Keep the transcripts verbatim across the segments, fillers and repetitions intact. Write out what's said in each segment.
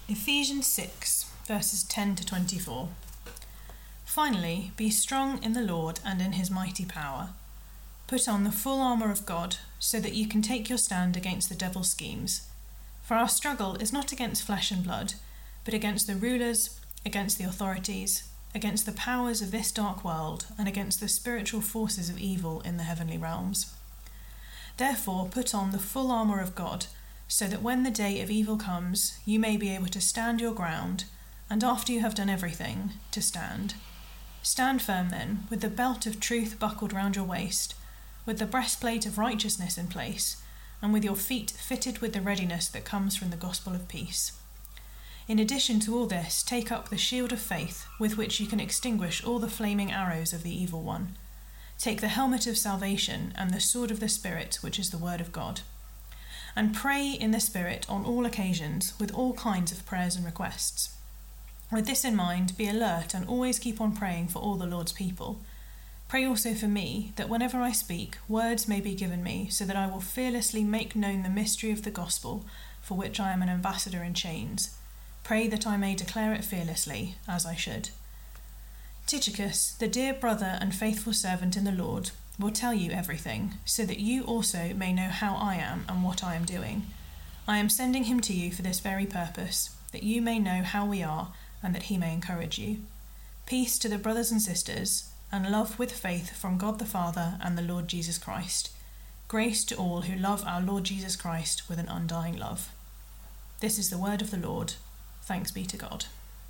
Ephesians six, verses ten to twenty-four. Finally, be strong in the Lord and in his mighty power. Put on the full armour of God, so that you can take your stand against the devil's schemes. For our struggle is not against flesh and blood, but against the rulers, against the authorities, against the powers of this dark world, and against the spiritual forces of evil in the heavenly realms. Therefore, put on the full armour of God, so that when the day of evil comes, you may be able to stand your ground, and after you have done everything, to stand. Stand firm then, with the belt of truth buckled round your waist, with the breastplate of righteousness in place, and with your feet fitted with the readiness that comes from the gospel of peace. In addition to all this, take up the shield of faith, with which you can extinguish all the flaming arrows of the evil one. Take the helmet of salvation and the sword of the Spirit, which is the word of God. And pray in the Spirit on all occasions, with all kinds of prayers and requests. With this in mind, be alert and always keep on praying for all the Lord's people. Pray also for me, that whenever I speak, words may be given me, so that I will fearlessly make known the mystery of the gospel, for which I am an ambassador in chains. Pray that I may declare it fearlessly, as I should. Tychicus, the dear brother and faithful servant in the Lord, will tell you everything, so that you also may know how I am and what I am doing. I am sending him to you for this very purpose, that you may know how we are, and that he may encourage you. Peace to the brothers and sisters, and love with faith from God the Father and the Lord Jesus Christ. Grace to all who love our Lord Jesus Christ with an undying love. This is the word of the Lord. Thanks be to God.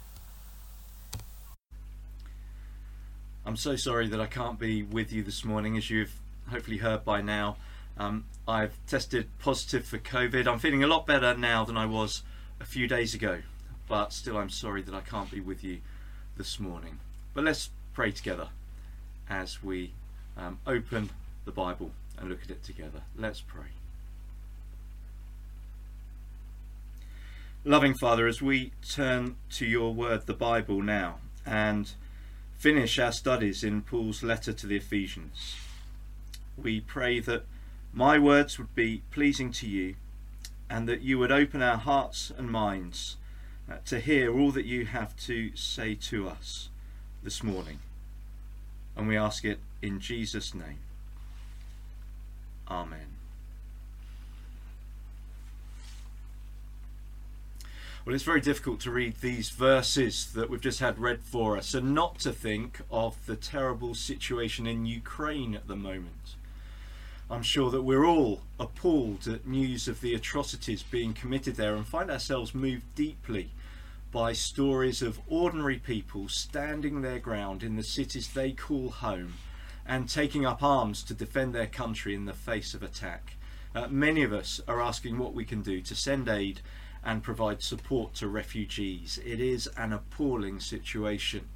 I'm so sorry that I can't be with you this morning. As you've hopefully heard by now, um, I've tested positive for COVID. I'm feeling a lot better now than I was a few days ago, but still I'm sorry that I can't be with you this morning. But let's pray together as we um, open the Bible and look at it together. Let's pray. Loving Father, as we turn to your word, the Bible, now, and finish our studies in Paul's letter to the Ephesians, we pray that my words would be pleasing to you, and that you would open our hearts and minds uh, to hear all that you have to say to us this morning. And we ask it in Jesus' name. Amen. Well, it's very difficult to read these verses that we've just had read for us and not to think of the terrible situation in Ukraine at the moment. I'm sure that we're all appalled at news of the atrocities being committed there and find ourselves moved deeply by stories of ordinary people standing their ground in the cities they call home and taking up arms to defend their country in the face of attack. Uh, many of us are asking what we can do to send aid and provide support to refugees. It is an appalling situation.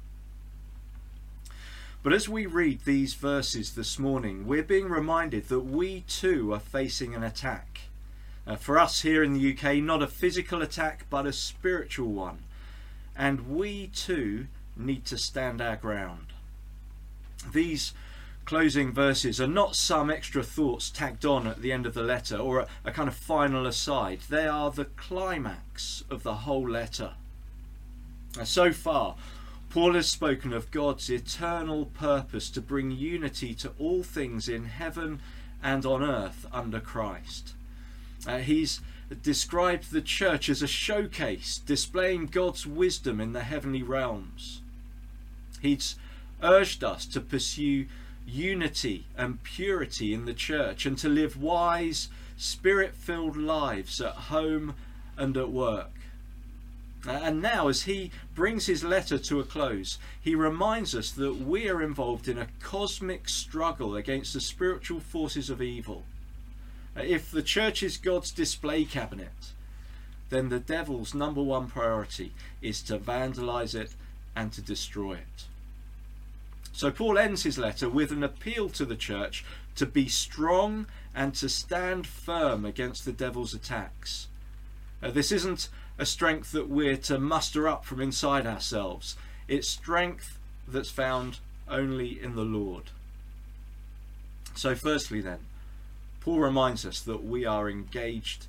But as we read these verses this morning, we're being reminded that we too are facing an attack. Uh, for us here in the U K, not a physical attack, but a spiritual one. And we too need to stand our ground. These closing verses are not some extra thoughts tacked on at the end of the letter or a, a kind of final aside. They are the climax of the whole letter. Now, so far, Paul has spoken of God's eternal purpose to bring unity to all things in heaven and on earth under Christ. Uh, he's described the church as a showcase, displaying God's wisdom in the heavenly realms. He's urged us to pursue unity and purity in the church and to live wise, spirit-filled lives at home and at work. And now, as he brings his letter to a close, he reminds us that we are involved in a cosmic struggle against the spiritual forces of evil. If the church is God's display cabinet, then the devil's number one priority is to vandalize it and to destroy it. So Paul ends his letter with an appeal to the church to be strong and to stand firm against the devil's attacks. Uh, this isn't a strength that we're to muster up from inside ourselves. It's strength that's found only in the Lord. So firstly then, Paul reminds us that we are engaged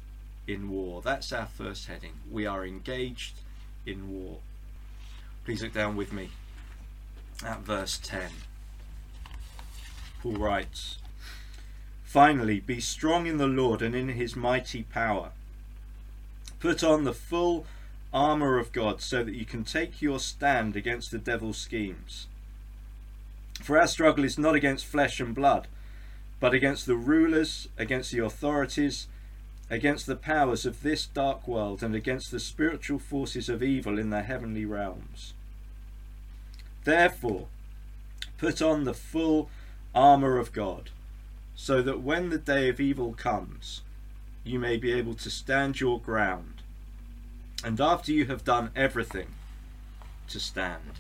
in war. That's our first heading. We are engaged in war. Please look down with me at verse ten. Paul writes, "Finally, be strong in the Lord and in his mighty power. Put on the full armour of God so that you can take your stand against the devil's schemes. For our struggle is not against flesh and blood, but against the rulers, against the authorities, against the powers of this dark world, and against the spiritual forces of evil in the heavenly realms. Therefore, put on the full armour of God, so that when the day of evil comes, you may be able to stand your ground, and after you have done everything, to stand."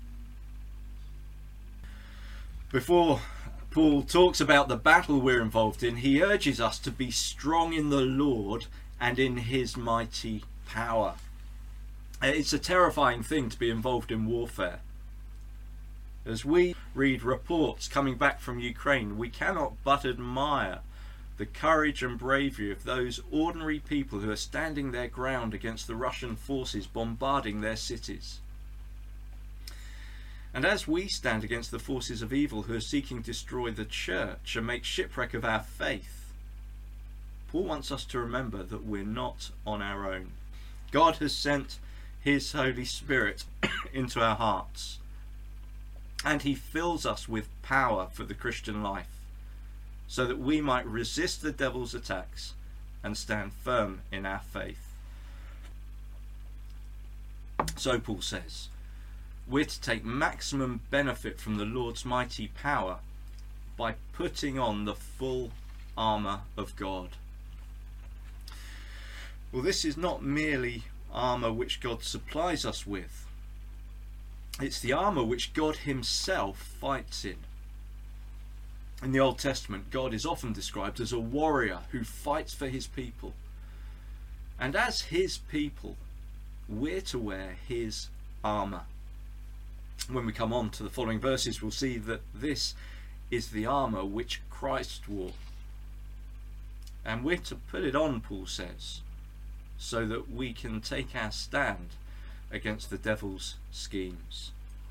Before Paul talks about the battle we're involved in, he urges us to be strong in the Lord and in his mighty power. It's a terrifying thing to be involved in warfare. As we read reports coming back from Ukraine, we cannot but admire the courage and bravery of those ordinary people who are standing their ground against the Russian forces bombarding their cities. And as we stand against the forces of evil who are seeking to destroy the church and make shipwreck of our faith, Paul wants us to remember that we're not on our own. God has sent his Holy Spirit into our hearts, and he fills us with power for the Christian life, so that we might resist the devil's attacks and stand firm in our faith. So Paul says, we're to take maximum benefit from the Lord's mighty power by putting on the full armour of God. Well, this is not merely armour which God supplies us with. It's the armour which God himself fights in. In the Old Testament, God is often described as a warrior who fights for his people. And as his people, we're to wear his armour. When we come on to the following verses, we'll see that this is the armour which Christ wore. And we're to put it on, Paul says, so that we can take our stand against the devil's schemes.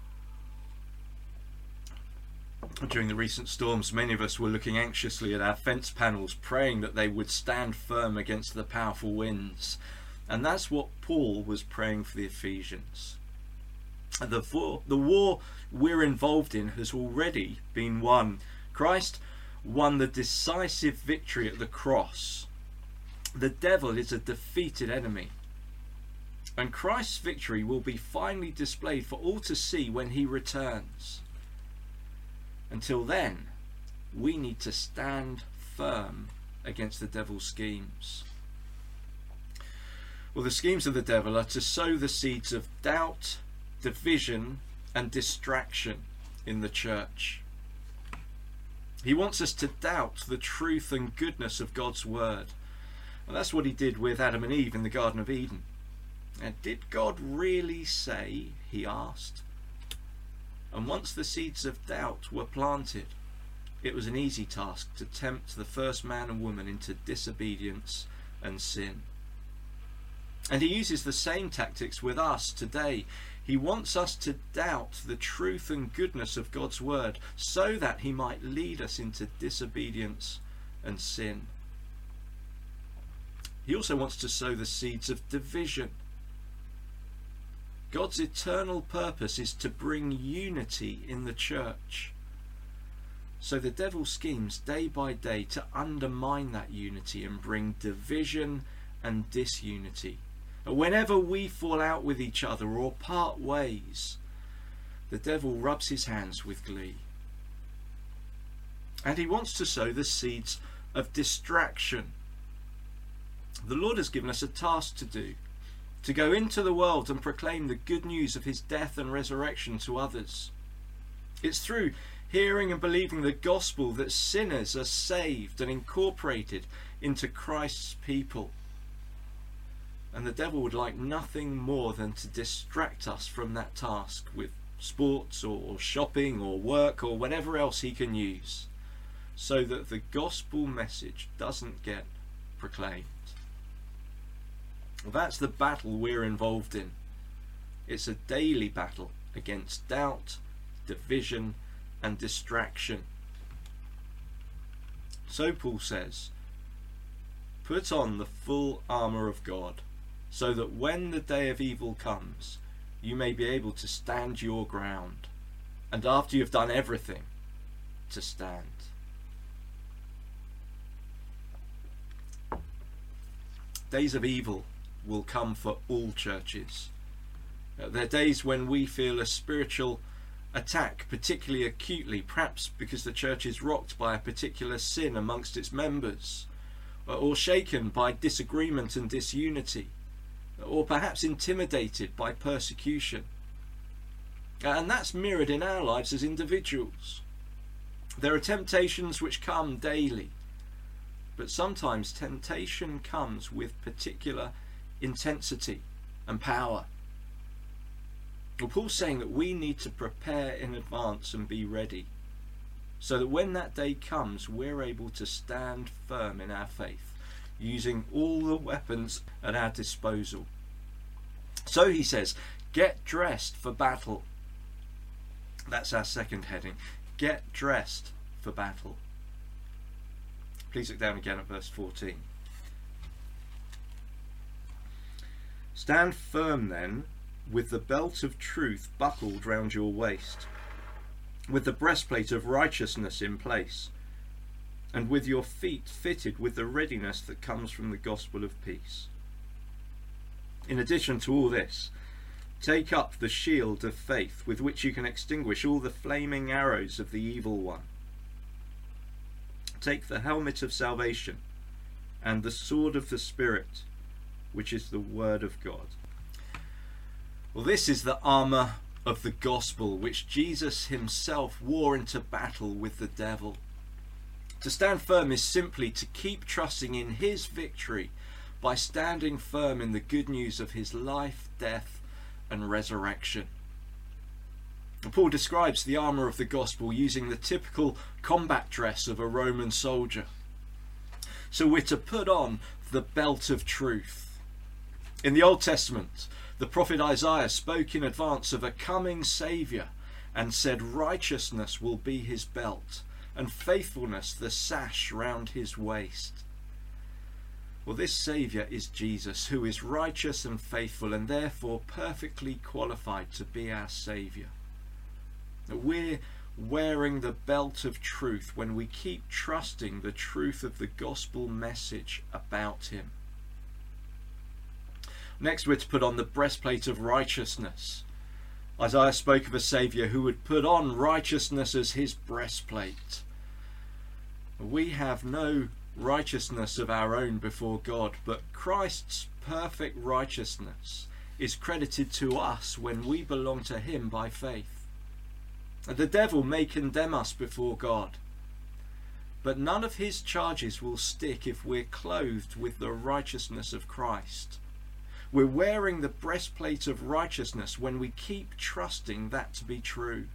During the recent storms, many of us were looking anxiously at our fence panels, praying that they would stand firm against the powerful winds. And that's what Paul was praying for the Ephesians. The war, the war we're involved in has already been won. Christ won the decisive victory at the cross. The devil is a defeated enemy. And Christ's victory will be finally displayed for all to see when he returns. Until then, we need to stand firm against the devil's schemes. Well, the schemes of the devil are to sow the seeds of doubt, division and distraction in the church. He wants us to doubt the truth and goodness of God's word. And that's what he did with Adam and Eve in the Garden of Eden. And did God really say? He asked. And once the seeds of doubt were planted, it was an easy task to tempt the first man and woman into disobedience and sin. And he uses the same tactics with us today. He wants us to doubt the truth and goodness of God's word so that he might lead us into disobedience and sin. He also wants to sow the seeds of division. God's eternal purpose is to bring unity in the church. So the devil schemes day by day to undermine that unity and bring division and disunity. Whenever we fall out with each other or part ways, the devil rubs his hands with glee. And he wants to sow the seeds of distraction. The Lord has given us a task to do, to go into the world and proclaim the good news of his death and resurrection to others. It's through hearing and believing the gospel that sinners are saved and incorporated into Christ's people. And the devil would like nothing more than to distract us from that task with sports or shopping or work or whatever else he can use, so that the gospel message doesn't get proclaimed. Well, that's the battle we're involved in. It's a daily battle against doubt, division, and distraction. So Paul says, put on the full armour of God, so that when the day of evil comes, you may be able to stand your ground, and after you've done everything, to stand. Days of evil will come for all churches. They're days when we feel a spiritual attack, particularly acutely, perhaps because the church is rocked by a particular sin amongst its members, or shaken by disagreement and disunity, or perhaps intimidated by persecution. And that's mirrored in our lives as individuals. There are temptations which come daily, but sometimes temptation comes with particular intensity and power. Well, Paul's saying that we need to prepare in advance and be ready, so that when that day comes, we're able to stand firm in our faith, using all the weapons at our disposal. So he says, get dressed for battle. That's our second heading. Get dressed for battle. Please look down again at verse fourteen. Stand firm then, with the belt of truth buckled round your waist, with the breastplate of righteousness in place, and with your feet fitted with the readiness that comes from the gospel of peace. In addition to all this, take up the shield of faith, with which you can extinguish all the flaming arrows of the evil one. Take the helmet of salvation and the sword of the Spirit, which is the word of God. Well, this is the armour of the gospel, which Jesus himself wore into battle with the devil. To stand firm is simply to keep trusting in his victory by standing firm in the good news of his life, death, and resurrection. Paul describes the armour of the gospel using the typical combat dress of a Roman soldier. So we're to put on the belt of truth. In the Old Testament, the prophet Isaiah spoke in advance of a coming Saviour and said righteousness will be his belt and faithfulness the sash round his waist. Well, this Saviour is Jesus, who is righteous and faithful and therefore perfectly qualified to be our Saviour. We're wearing the belt of truth when we keep trusting the truth of the gospel message about him. Next, we're to put on the breastplate of righteousness. Isaiah spoke of a Saviour who would put on righteousness as his breastplate. We have no righteousness of our own before God, but Christ's perfect righteousness is credited to us when we belong to him by faith. The devil may condemn us before God, but none of his charges will stick if we're clothed with the righteousness of Christ. We're wearing the breastplate of righteousness when we keep trusting that to be true.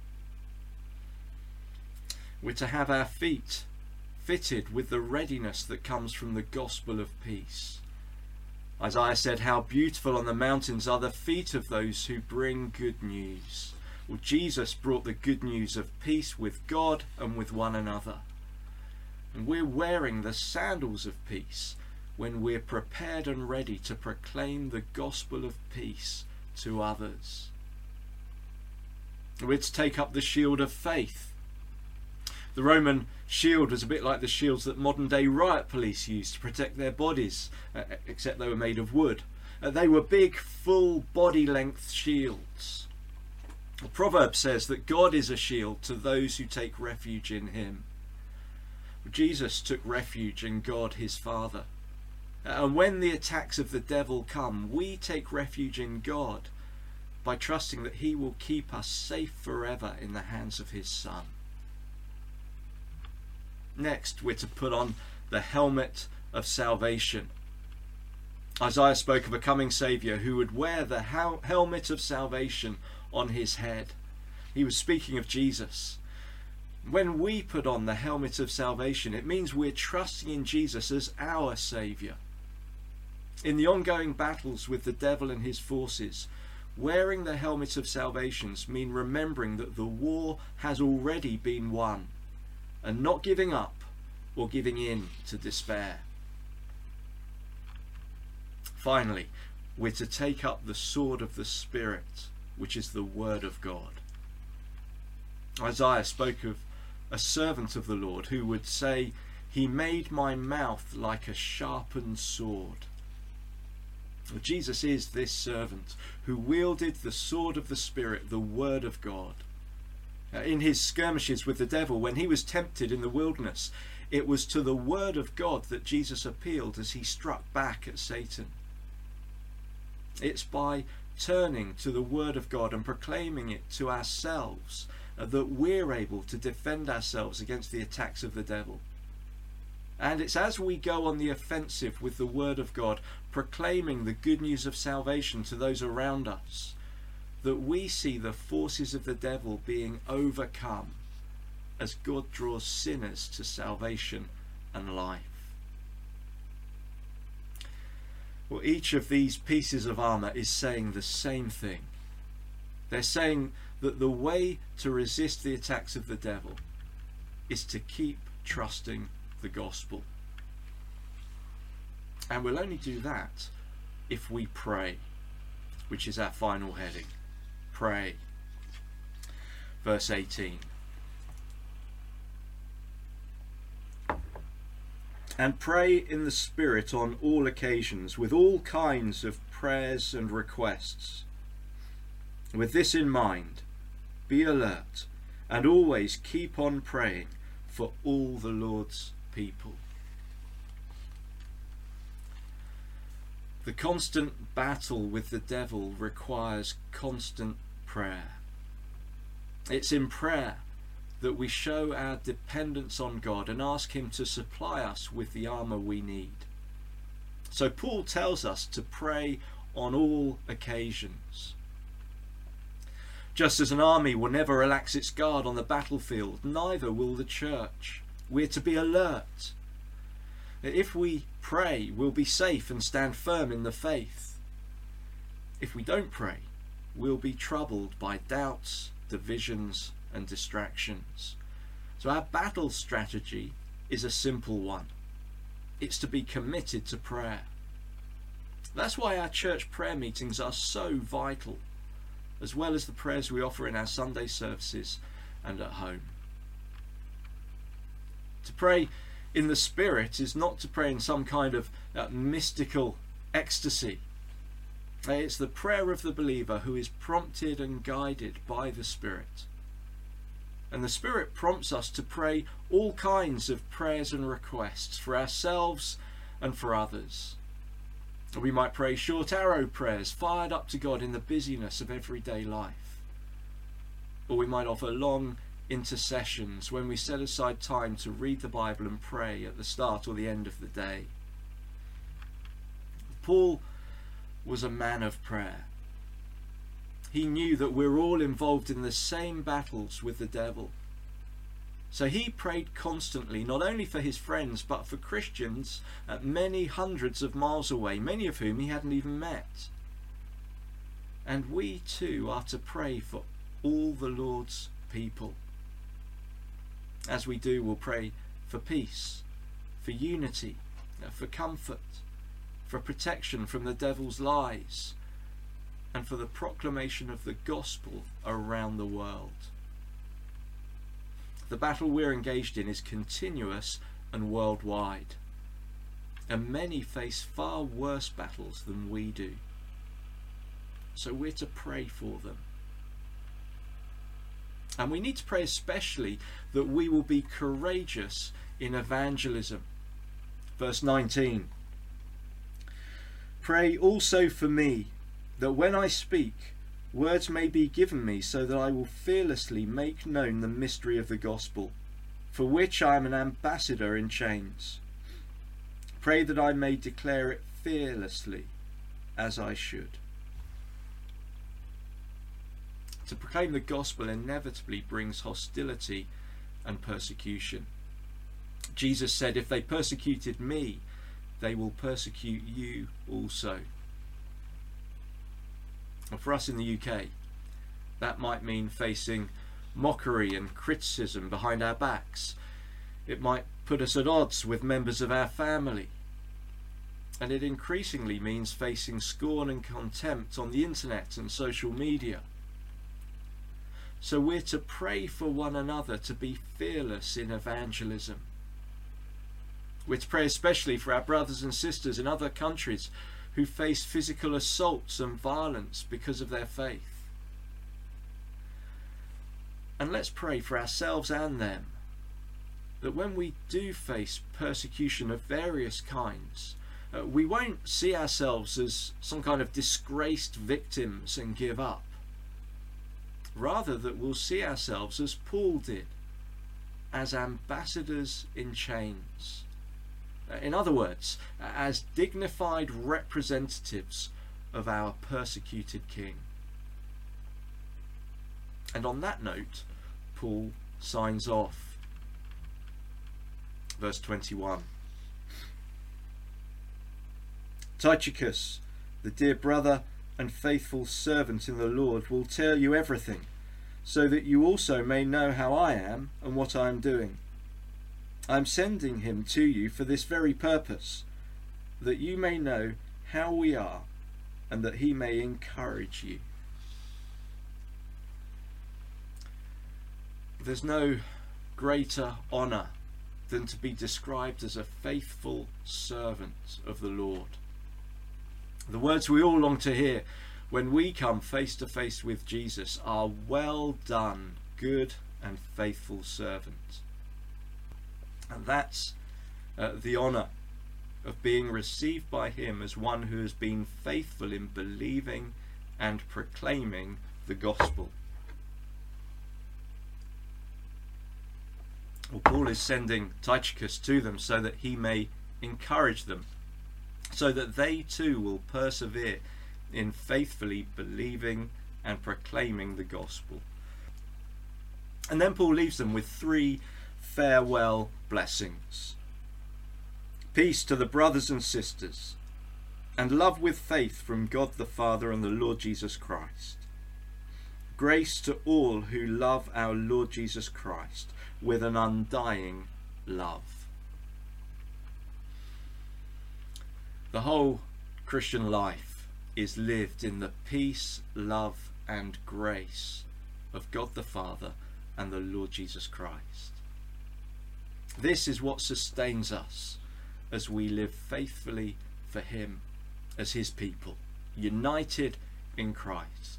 We're to have our feet fitted with the readiness that comes from the gospel of peace. Isaiah said, how beautiful on the mountains are the feet of those who bring good news. Well, Jesus brought the good news of peace with God and with one another. And we're wearing the sandals of peace when we're prepared and ready to proclaim the gospel of peace to others. We're to take up the shield of faith. The Roman shield was a bit like the shields that modern day riot police used to protect their bodies, uh, except they were made of wood. Uh, they were big, full body length shields. The proverb says that God is a shield to those who take refuge in him. Jesus took refuge in God his Father. And when the attacks of the devil come, we take refuge in God by trusting that he will keep us safe forever in the hands of his Son. Next, we're to put on the helmet of salvation. Isaiah spoke of a coming Saviour who would wear the hel- helmet of salvation on his head. He was speaking of Jesus. When we put on the helmet of salvation, it means we're trusting in Jesus as our Saviour. In the ongoing battles with the devil and his forces, wearing the helmet of salvation means remembering that the war has already been won, and not giving up or giving in to despair. Finally, we're to take up the sword of the Spirit, which is the Word of God. Isaiah spoke of a servant of the Lord who would say, "He made my mouth like a sharpened sword." Well, Jesus is this servant who wielded the sword of the Spirit, the Word of God. In his skirmishes with the devil, when he was tempted in the wilderness, it was to the Word of God that Jesus appealed as he struck back at Satan. It's by turning to the Word of God and proclaiming it to ourselves uh, that we're able to defend ourselves against the attacks of the devil. And it's as we go on the offensive with the Word of God, proclaiming the good news of salvation to those around us, that we see the forces of the devil being overcome as God draws sinners to salvation and life. Well, each of these pieces of armour is saying the same thing. They're saying that the way to resist the attacks of the devil is to keep trusting the gospel. And we'll only do that if we pray, which is our final heading. Pray. Verse eighteen. And pray in the Spirit on all occasions, with all kinds of prayers and requests. With this in mind, be alert and always keep on praying for all the Lord's people. The constant battle with the devil requires constant prayer. It's in prayer that we show our dependence on God and ask him to supply us with the armour we need. So Paul tells us to pray on all occasions. Just as an army will never relax its guard on the battlefield, neither will the church. We're to be alert. If we pray, we'll be safe and stand firm in the faith. If we don't pray, we'll be troubled by doubts, divisions, and distractions. So our battle strategy is a simple one. It's to be committed to prayer. That's why our church prayer meetings are so vital, as well as the prayers we offer in our Sunday services and at home. To pray in the Spirit is not to pray in some kind of uh, mystical ecstasy. It's the prayer of the believer who is prompted and guided by the Spirit. And the Spirit prompts us to pray all kinds of prayers and requests for ourselves and for others. We might pray short arrow prayers fired up to God in the busyness of everyday life. Or we might offer long intercessions when we set aside time to read the Bible and pray at the start or the end of the day. Paul was a man of prayer. He knew that we're all involved in the same battles with the devil. So he prayed constantly, not only for his friends, but for Christians at many hundreds of miles away, many of whom he hadn't even met. And we too are to pray for all the Lord's people. As we do, we'll pray for peace, for unity, for comfort, for protection from the devil's lies, and for the proclamation of the gospel around the world. The battle we're engaged in is continuous and worldwide, and many face far worse battles than we do. So we're to pray for them. And we need to pray especially that we will be courageous in evangelism. Verse nineteen. Pray also for me, that when I speak, words may be given me, so that I will fearlessly make known the mystery of the gospel, for which I am an ambassador in chains. Pray that I may declare it fearlessly, as I should. To proclaim the gospel inevitably brings hostility and persecution. Jesus said, if they persecuted me, they will persecute you also. And for us in the U K, that might mean facing mockery and criticism behind our backs. It might put us at odds with members of our family. And it increasingly means facing scorn and contempt on the internet and social media. So we're to pray for one another to be fearless in evangelism. We're to pray especially for our brothers and sisters in other countries who face physical assaults and violence because of their faith. And let's pray for ourselves and them, that when we do face persecution of various kinds, uh, we won't see ourselves as some kind of disgraced victims and give up. Rather, that we'll see ourselves as Paul did, as ambassadors in chains. In other words, as dignified representatives of our persecuted King. And on that note, Paul signs off. Verse twenty-one. Tychicus, the dear brother and faithful servant in the Lord, will tell you everything, so that you also may know how I am and what I am doing. I am sending him to you for this very purpose, that you may know how we are, and that he may encourage you. There's no greater honour than to be described as a faithful servant of the Lord. The words we all long to hear when we come face to face with Jesus are, "Well done, good and faithful servant." And that's uh, the honour of being received by him as one who has been faithful in believing and proclaiming the gospel. Well, Paul is sending Tychicus to them so that he may encourage them, so that they too will persevere in faithfully believing and proclaiming the gospel. And then Paul leaves them with three farewell blessings. Peace to the brothers and sisters, and love with faith from God the Father and the Lord Jesus Christ. Grace to all who love our Lord Jesus Christ with an undying love. The whole Christian life is lived in the peace, love and grace of God the Father and the Lord Jesus Christ. This is what sustains us as we live faithfully for him as his people, united in Christ.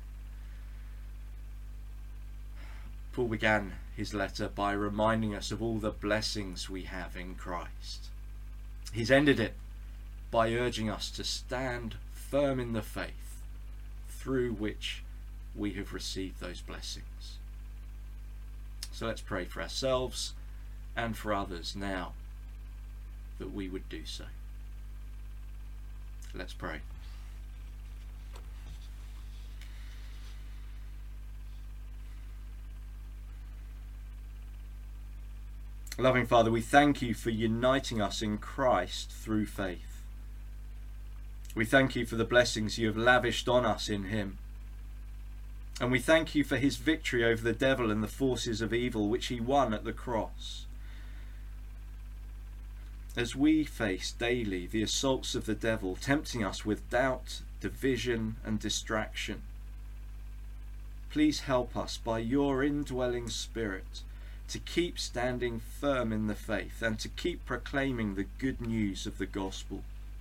Paul began his letter by reminding us of all the blessings we have in Christ. He's ended it by urging us to stand firm in the faith through which we have received those blessings. So let's pray for ourselves and for others now that we would do so. Let's pray. Loving Father, we thank you for uniting us in Christ through faith. We thank you for the blessings you have lavished on us in him. And we thank you for his victory over the devil and the forces of evil which he won at the cross. As we face daily the assaults of the devil, tempting us with doubt, division and distraction, please help us by your indwelling Spirit to keep standing firm in the faith and to keep proclaiming the good news of the gospel.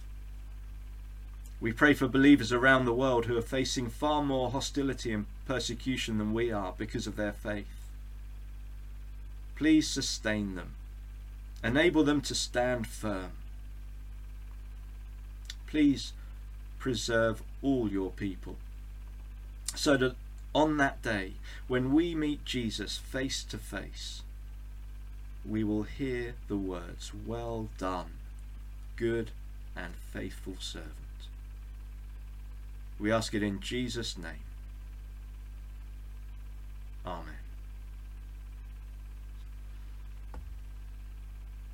We pray for believers around the world who are facing far more hostility and persecution than we are because of their faith. Please sustain them. Enable them to stand firm. Please preserve all your people, so that on that day, when we meet Jesus face to face, we will hear the words, "Well done, good and faithful servant." We ask it in Jesus' name. Amen.